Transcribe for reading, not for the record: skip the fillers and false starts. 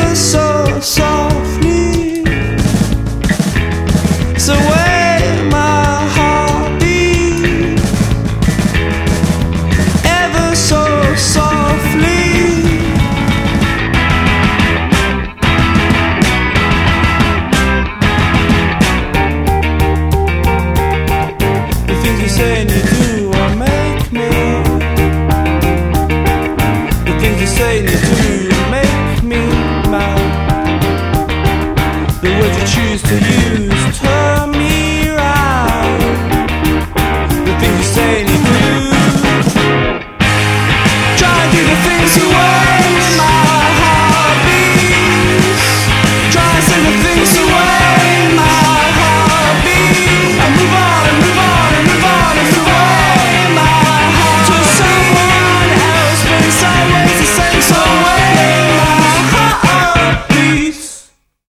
ever so softly. It's the way my heart beats, ever so softly. The things you say and you do are make me. The things you say and you do make me mad. The words you choose to use